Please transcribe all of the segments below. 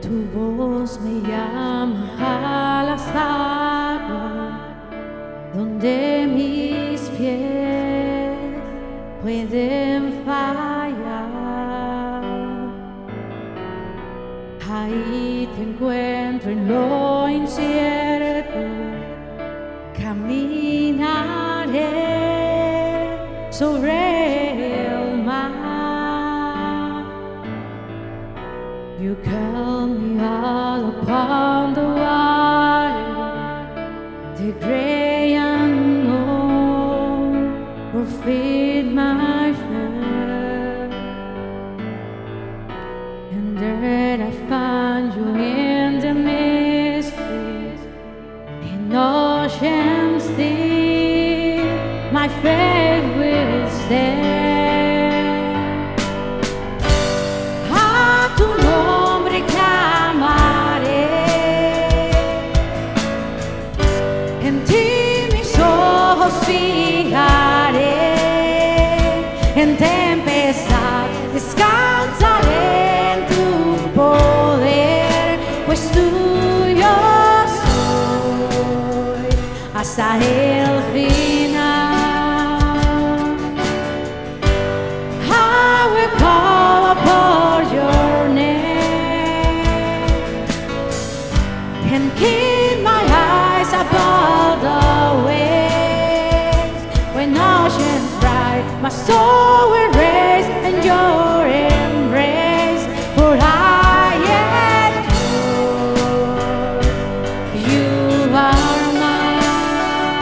Tu voz me llama a las aguas donde mis pies pueden fallar. Ahí te encuentro en lo incierto, caminaré sobre el mar. You call me out upon the water, the great unknown will feed my thirst. And there I find you in the mysteries, in oceans deep, my faith will stand. A tu nombre clamaré, en ti mis ojos fijaré, en tempestad descansaré en tu poder, pues tuyo soy hasta el final. I will call upon your name and keep my eyes above the waves. When oceans rise, my soul will raise in your embrace. For I am yours, you are mine.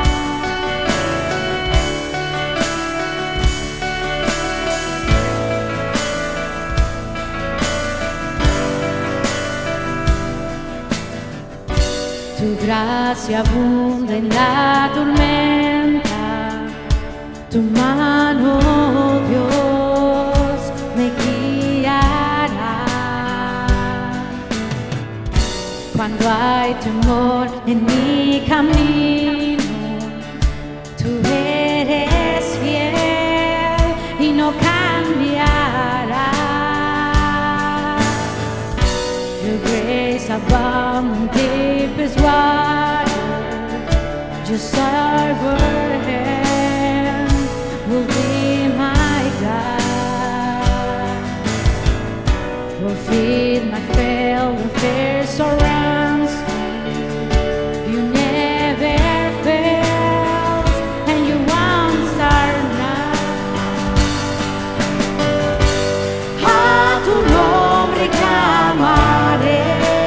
Tu gracia abunda en la tormenta, tu mano, Dios, me guiará. Cuando hay temor en mi camino, tú eres fiel y no cambiarás. Your grace abounds deep as water, your sovereign hand will be my guide. Will feed my frail when fear surrounds me. You never fail, and you won't start now. A tu nombre clamaré,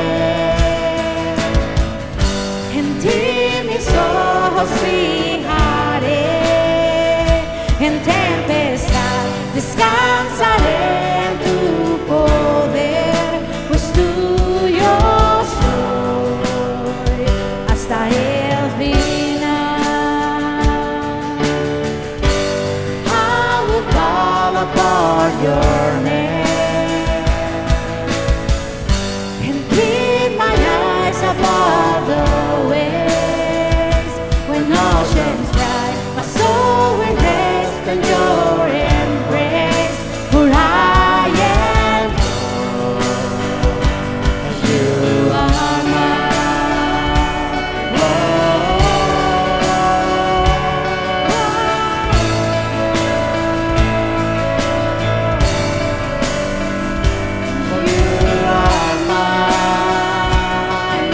en ti mis ojos fijaré, en tempestad descansaré en tu poder, pues tuyo soy hasta el final. I will call upon your name and keep my eyes above the waves. When oceans rise, my soul will rest in your embrace. For I am yours, you are mine. You are mine.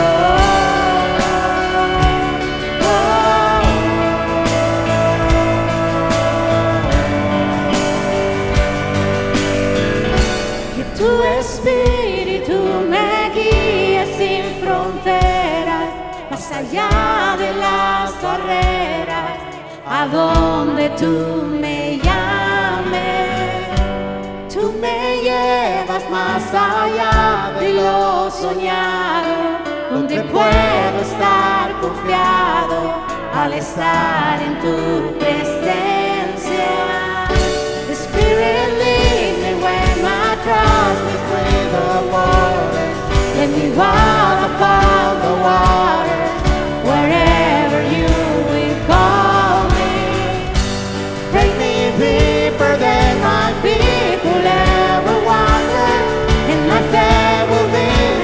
Que tu espíritu me guíe sin fronteras, más allá de las barreras, a donde tú me llames. Tú me llevas más allá de lo soñado, donde puedo estar confiado al estar en tu presencia. The Spirit lead me when my trust is with the waters. Let me walk upon the waters wherever you will call me. Take me deeper than my feet will ever wander, and my faith will be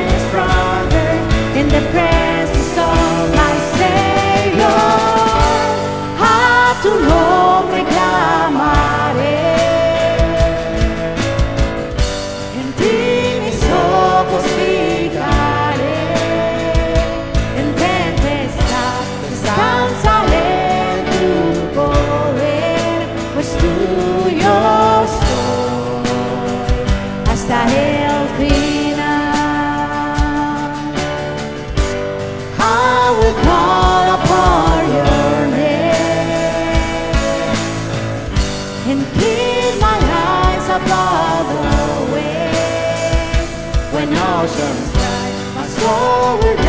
di mis ojos fijaré en tempestad, descansaré en tu poder, pues tuyo soy hasta el final. I will call upon your name and keep my eyes above the waves. When oceans rise, my soul will